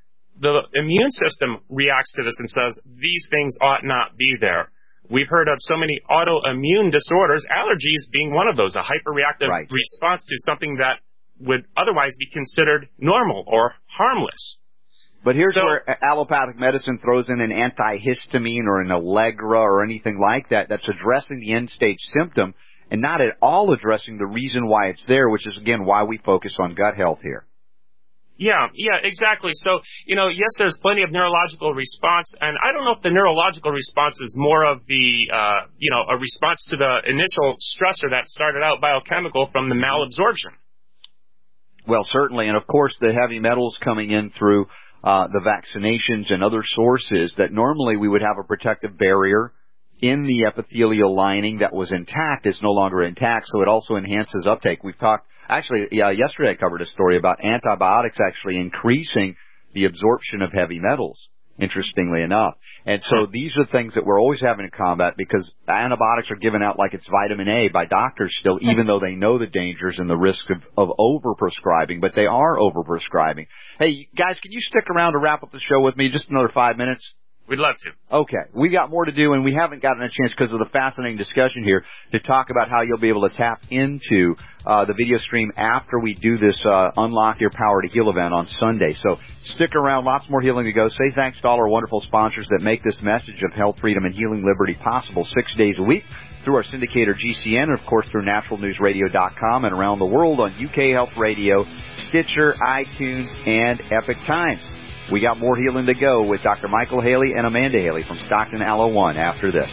the immune system reacts to this and says, these things ought not be there. We've heard of so many autoimmune disorders, allergies being one of those, a hyperreactive right. response to something that would otherwise be considered normal or harmless. But here's so, where allopathic medicine throws in an antihistamine or an Allegra or anything like that that's addressing the end-stage symptom and not at all addressing the reason why it's there, which is, again, why we focus on gut health here. Yeah, yeah, exactly. So, you know, yes, there's plenty of neurological response, and I don't know if the neurological response is more of the, uh, you know, a response to the initial stressor that started out biochemical from the malabsorption. Well, certainly, and of course the heavy metals coming in through uh, the vaccinations and other sources that normally we would have a protective barrier in the epithelial lining that was intact is no longer intact, so it also enhances uptake. We've talked Actually, yeah, yesterday I covered a story about antibiotics actually increasing the absorption of heavy metals, interestingly enough. And so these are things that we're always having to combat because antibiotics are given out like it's vitamin A by doctors still, even though they know the dangers and the risk of, of over-prescribing, but they are over-prescribing. Hey, guys, can you stick around to wrap up the show with me? Just another five minutes? We'd love to. Okay. We've got more to do, and we haven't gotten a chance because of the fascinating discussion here to talk about how you'll be able to tap into uh, the video stream after we do this uh, Unlock Your Power to Heal event on Sunday. So stick around. Lots more healing to go. Say thanks to all our wonderful sponsors that make this message of health, freedom, and healing liberty possible six days a week through our syndicator G C N and, of course, through natural news radio dot com and around the world on U K Health Radio, Stitcher, iTunes, and Epic Times. We got more healing to go with Doctor Michael Haley and Amanda Haley from Stockton L O one after this.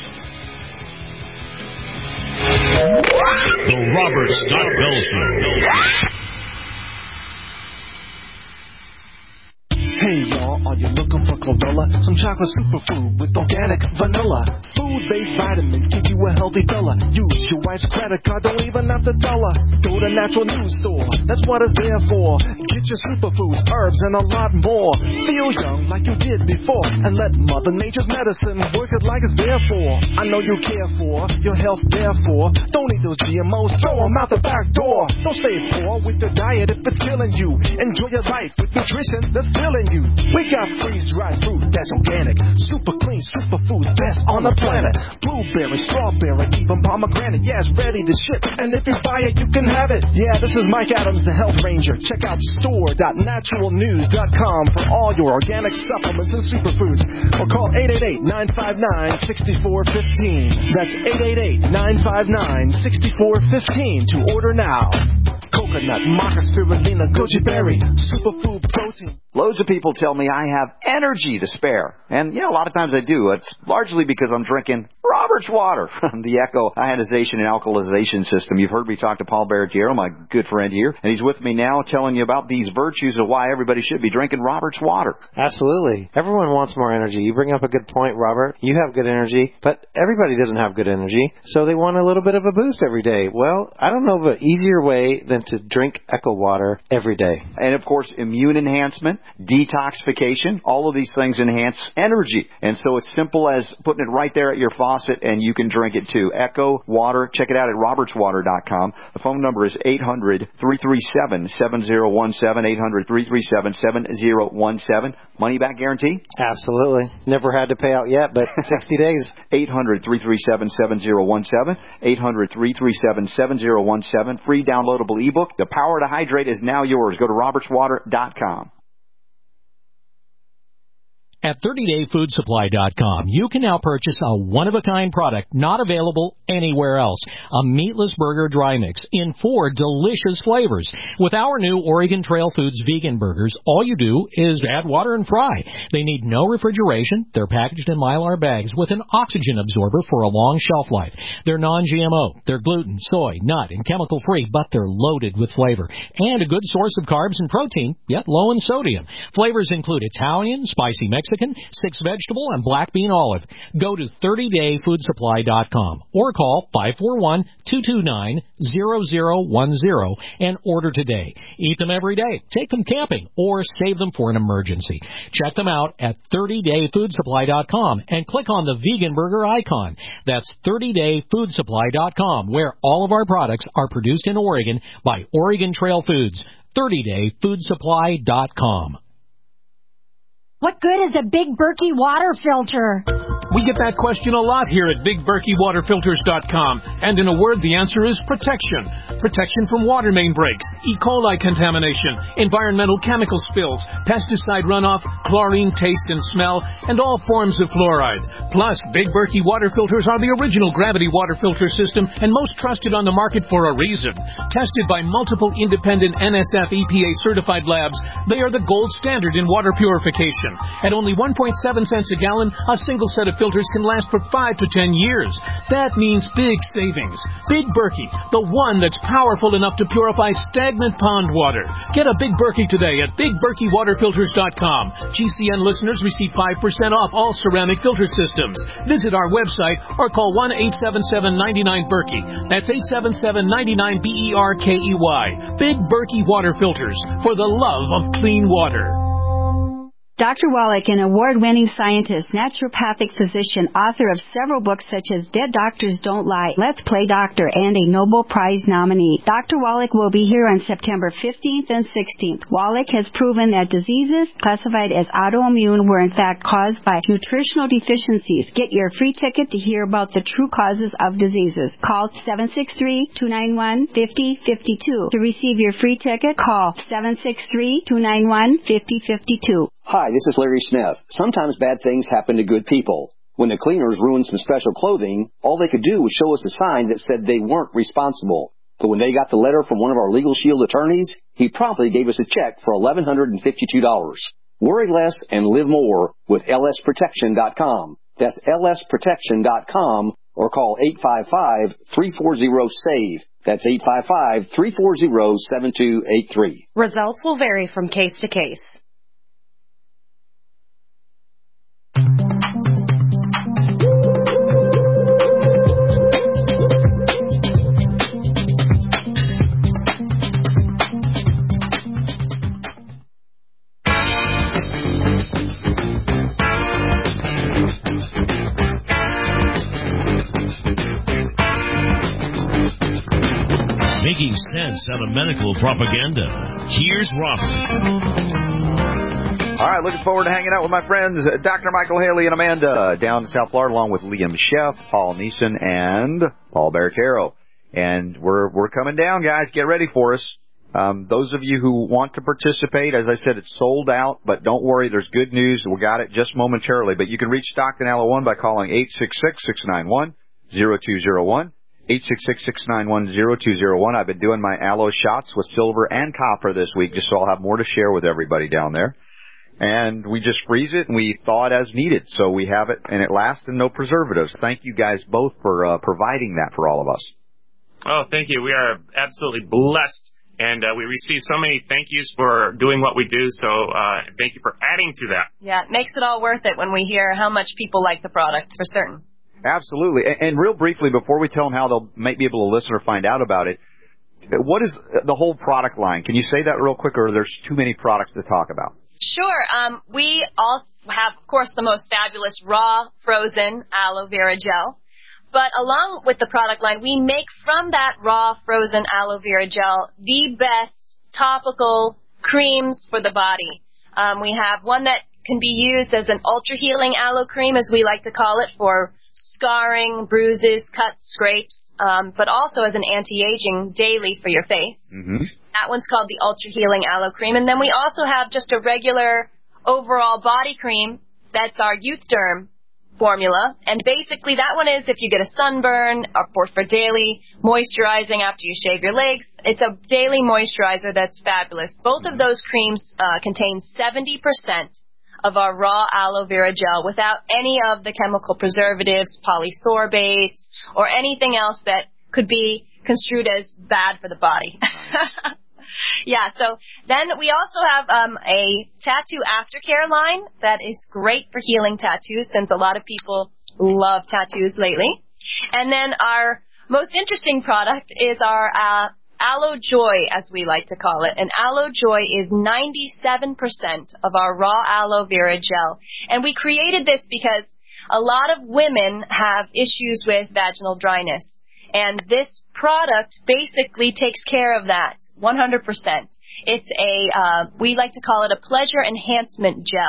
The Robert Scott Bell Show. Hey y'all, are you looking for chlorella? Some chocolate superfood with organic vanilla. Food-based vitamins keep you a healthy fella. Use your wife's credit card, don't even have to tell her. Go to Natural News Store, that's what it's there for. Get your superfoods, herbs, and a lot more. Feel young like you did before, and let Mother Nature's medicine work it like it's there for. I know you care for your health, therefore. Don't eat those G M Os, throw them out the back door. Don't stay poor with your diet if it's killing you. Enjoy your life with nutrition that's filling you. We got freeze-dried fruit that's organic, super clean, super food, best on the planet. Blueberry, strawberry, even pomegranate, yeah, it's ready to ship. And if you buy it, you can have it. Yeah, this is Mike Adams, the Health Ranger. Check out store dot natural news dot com for all your organic supplements and superfoods. Or call eight eight eight, nine five nine, six four one five. That's eight eight eight, nine five nine, six four one five to order now. Coconut, maca, spirulina, goji berry, superfood protein. Loads of people tell me I have energy to spare. And, yeah, a lot of times I do. It's largely because I'm drinking Robert's water from the Echo Ionization and Alkalization System. You've heard me talk to Paul Barretiero, my good friend here, and he's with me now telling you about these virtues of why everybody should be drinking Robert's water. Absolutely. Everyone wants more energy. You bring up a good point, Robert. You have good energy, but everybody doesn't have good energy, so they want a little bit of a boost every day. Well, I don't know of an easier way than to drink Echo water every day. And, of course, immune enhancement, detoxification, all of these things enhance energy. And so it's simple as putting it right there at your faucet, and you can drink it too. Echo Water. Check it out at roberts water dot com. The phone number is eight hundred, three three seven, seven zero one seven, eight hundred, three three seven, seven zero one seven. Money back guarantee? Absolutely. Never had to pay out yet, but sixty days. eight hundred, three three seven, seven zero one seven. eight hundred, three three seven, seven zero one seven. Free downloadable ebook. The Power to Hydrate is now yours. Go to roberts water dot com. At thirty day food supply dot com, you can now purchase a one-of-a-kind product not available anywhere else. A meatless burger dry mix in four delicious flavors. With our new Oregon Trail Foods vegan burgers, all you do is add water and fry. They need no refrigeration. They're packaged in Mylar bags with an oxygen absorber for a long shelf life. They're non G M O. They're gluten, soy, nut, and chemical-free, but they're loaded with flavor. And a good source of carbs and protein, yet low in sodium. Flavors include Italian, spicy Mexican, Mexican, six vegetable, and black bean olive. Go to thirty day food supply dot com or call five four one, two two nine, zero zero one zero and order today. Eat them every day, take them camping, or save them for an emergency. Check them out at thirty day food supply dot com and click on the vegan burger icon. That's thirty day food supply dot com, where all of our products are produced in Oregon by Oregon Trail Foods. thirty day food supply dot com. What good is a Big Berkey water filter? We get that question a lot here at Big Berkey Water Filters dot com. And in a word, the answer is protection. Protection from water main breaks, E. coli contamination, environmental chemical spills, pesticide runoff, chlorine taste and smell, and all forms of fluoride. Plus, Big Berkey water filters are the original gravity water filter system and most trusted on the market for a reason. Tested by multiple independent N S F E P A certified labs, they are the gold standard in water purification. At only one point seven cents a gallon, a single set of filters can last for five to ten years. That means big savings. Big Berkey, the one that's powerful enough to purify stagnant pond water. Get a Big Berkey today at Big Berkey Water Filters dot com. G C N listeners receive five percent off all ceramic filter systems. Visit our website or call one eight seven seven, nine nine, Berkey. That's eight seven seven, nine nine, B E R K E Y. Big Berkey Water Filters, for the love of clean water. Doctor Wallach, an award-winning scientist, naturopathic physician, author of several books such as Dead Doctors Don't Lie, Let's Play Doctor, and a Nobel Prize nominee. Doctor Wallach will be here on September fifteenth and sixteenth. Wallach has proven that diseases classified as autoimmune were in fact caused by nutritional deficiencies. Get your free ticket to hear about the true causes of diseases. Call seven six three, two nine one, five zero five two. To receive your free ticket, call seven six three, two nine one, five zero five two. Hi, this is Larry Smith. Sometimes bad things happen to good people. When the cleaners ruined some special clothing, all they could do was show us a sign that said they weren't responsible. But when they got the letter from one of our Legal Shield attorneys, he promptly gave us a check for eleven hundred fifty-two dollars. Worry less and live more with L S protection dot com. That's L S protection dot com or call eight five five, three four zero, S A V E. That's eight five five, three four zero, seven two eight three. Results will vary from case to case. Making sense out of medical propaganda. Here's Robert. All right, looking forward to hanging out with my friends, Doctor Michael Haley and Amanda, down in South Florida, along with Liam Sheff, Paul Neeson, and Paul Barricaro. And we're we're coming down, guys. Get ready for us. Um, those of you who want to participate, as I said, it's sold out, but don't worry, there's good news. We got it just momentarily. But you can reach Stockton Aloe One by calling eight six six, six nine one, zero two zero one. eight six six, six nine one, zero two zero one. I've been doing my aloe shots with silver and copper this week, just so I'll have more to share with everybody down there. And we just freeze it, and we thaw it as needed. So we have it, and it lasts, and no preservatives. Thank you guys both for uh, providing that for all of us. Oh, thank you. We are absolutely blessed, and uh, we receive so many thank yous for doing what we do. So uh, thank you for adding to that. Yeah, it makes it all worth it when we hear how much people like the product, for certain. Absolutely. And, and real briefly, before we tell them how they'll might be able to listen or find out about it, what is the whole product line? Can you say that real quick, or there's too many products to talk about? Sure. Um, we also have, of course, the most fabulous raw frozen aloe vera gel. But along with the product line, we make from that raw frozen aloe vera gel the best topical creams for the body. Um, we have one that can be used as an ultra healing aloe cream, as we like to call it, for scarring, bruises, cuts, scrapes, um, but also as an anti-aging daily for your face. Mm-hmm. That one's called the Ultra Healing Aloe Cream. And then we also have just a regular overall body cream. That's our Youth Derm formula. And basically that one is if you get a sunburn or for, for daily moisturizing after you shave your legs. It's a daily moisturizer that's fabulous. Both of those creams uh, contain seventy percent of our raw aloe vera gel without any of the chemical preservatives, polysorbates, or anything else that could be construed as bad for the body. Yeah, so then we also have um, a tattoo aftercare line that is great for healing tattoos, since a lot of people love tattoos lately. And then our most interesting product is our uh, Aloe Joy, as we like to call it. And Aloe Joy is ninety-seven percent of our raw aloe vera gel. And we created this because a lot of women have issues with vaginal dryness. And this product basically takes care of that, one hundred percent. It's a, uh, we like to call it a pleasure enhancement gel.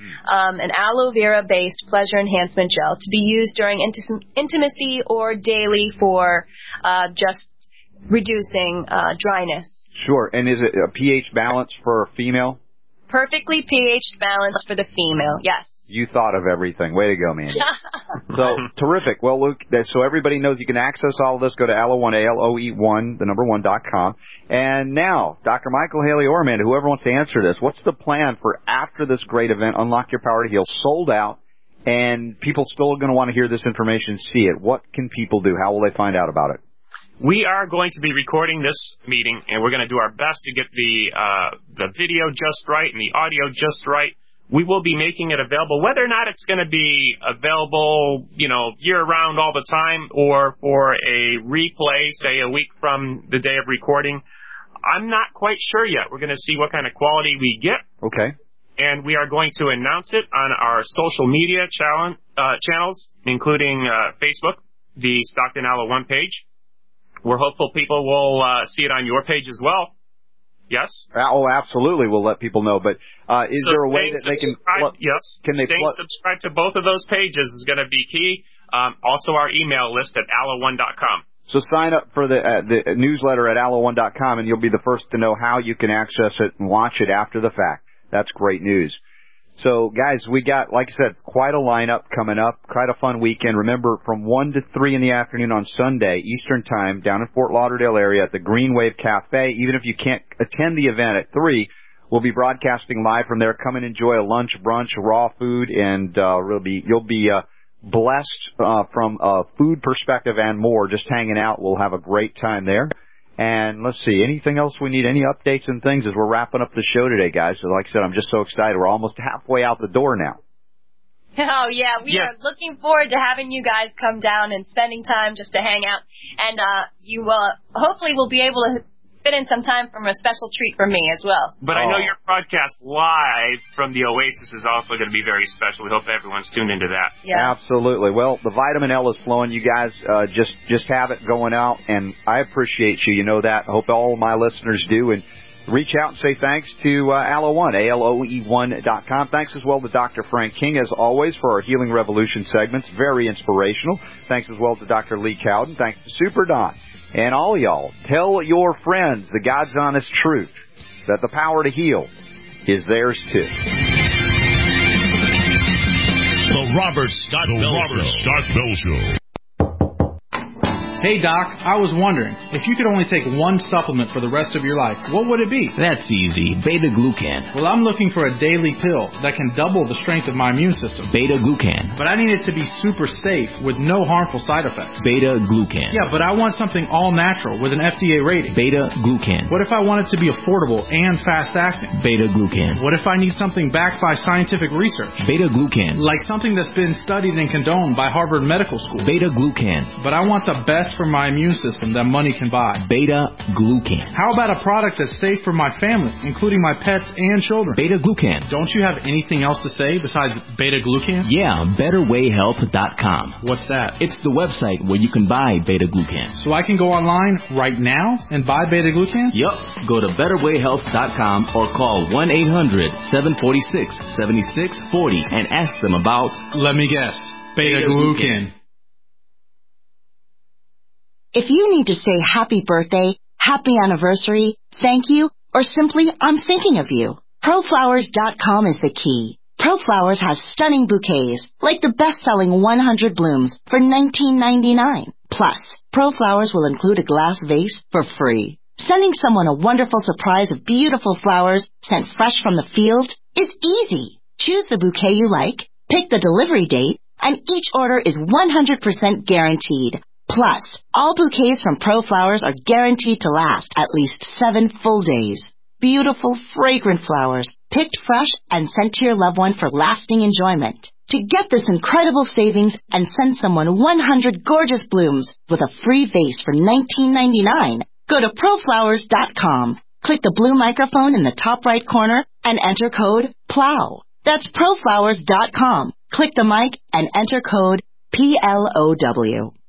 um, an aloe vera-based pleasure enhancement gel to be used during inti- intimacy or daily for uh, just reducing uh, dryness. Sure. And is it a pH balance for a female? Perfectly pH balanced for the female, yes. You thought of everything. Way to go, Mandy. So, terrific. Well, Luke, so everybody knows you can access all of this. Go to aloe one, A L O E one, the number one, dot com. And now, Doctor Michael Haley or Amanda, whoever wants to answer this, what's the plan for after this great event, Unlock Your Power to Heal, sold out, and people still going to want to hear this information, see it? What can people do? How will they find out about it? We are going to be recording this meeting, and we're going to do our best to get the uh, the video just right and the audio just right. We will be making it available, whether or not it's going to be available, you know, year-round all the time or for a replay, say, a week from the day of recording. I'm not quite sure yet. We're going to see what kind of quality we get. Okay. And we are going to announce it on our social media channel, uh, channels, including uh, Facebook, the Stockton Aloe One page. We're hopeful people will uh, see it on your page as well. Yes? Oh, absolutely. We'll let people know. But uh, is so there a way that they can... Pl- yes. Can they staying pl- subscribed to both of those pages is going to be key. Um, also, our email list at aloe one dot com. So sign up for the uh, the newsletter at aloe one dot com, and you'll be the first to know how you can access it and watch it after the fact. That's great news. So, guys, we got, like I said, quite a lineup coming up, quite a fun weekend. Remember, from one to three in the afternoon on Sunday, Eastern Time, down in Fort Lauderdale area at the Green Wave Cafe. Even if you can't attend the event at three, we'll be broadcasting live from there. Come and enjoy a lunch, brunch, raw food, and uh, you'll be, you'll be uh, blessed uh, from a food perspective and more. Just hanging out. We'll have a great time there. And let's see, anything else we need, any updates and things as we're wrapping up the show today, guys. So like I said, I'm just so excited. We're almost halfway out the door now. Oh, yeah, we yes. are looking forward to having you guys come down and spending time just to hang out. And uh, you will, hopefully will be able to fit in some time from a special treat for me as well. But oh. I know your broadcast live from the Oasis is also going to be very special. We hope everyone's tuned into that. Yeah. Absolutely. Well, the vitamin L is flowing. You guys uh, just just have it going out, and I appreciate you. You know that. I hope all my listeners do. And reach out and say thanks to uh, Aloe One, A L O E one dot com. Thanks as well to Doctor Frank King, as always, for our Healing Revolution segments. Very inspirational. Thanks as well to Doctor Lee Cowden. Thanks to Super Don. And all y'all, tell your friends the God's honest truth, that the power to heal is theirs too. The Robert Scott the Bell Robert Show. Scott Bell Show. Hey, Doc, I was wondering, if you could only take one supplement for the rest of your life, what would it be? That's easy. Beta-glucan. Well, I'm looking for a daily pill that can double the strength of my immune system. Beta-glucan. But I need it to be super safe with no harmful side effects. Beta-glucan. Yeah, but I want something all-natural with an F D A rating. Beta-glucan. What if I want it to be affordable and fast-acting? Beta-glucan. What if I need something backed by scientific research? Beta-glucan. Like something that's been studied and condoned by Harvard Medical School. Beta-glucan. But I want the best for my immune system that money can buy. Beta-glucan. How about a product that's safe for my family, including my pets and children? Beta-glucan. Don't you have anything else to say besides beta-glucan? Yeah, better way health dot com. What's that? It's the website where you can buy beta-glucan. So I can go online right now and buy beta-glucan? Yup. Go to better way health dot com or call one eight hundred seven four six seven six four zero and ask them about... Let me guess. Beta-glucan. If you need to say happy birthday, happy anniversary, thank you, or simply I'm thinking of you, pro flowers dot com is the key. ProFlowers has stunning bouquets, like the best-selling one hundred blooms for nineteen ninety-nine. Plus, ProFlowers will include a glass vase for free. Sending someone a wonderful surprise of beautiful flowers sent fresh from the field is easy. Choose the bouquet you like, pick the delivery date, and each order is one hundred percent guaranteed. Plus, all bouquets from ProFlowers are guaranteed to last at least seven full days. Beautiful, fragrant flowers, picked fresh and sent to your loved one for lasting enjoyment. To get this incredible savings and send someone one hundred gorgeous blooms with a free vase for nineteen ninety-nine, go to pro flowers dot com. Click the blue microphone in the top right corner and enter code PLOW. That's pro flowers dot com. Click the mic and enter code P L O W.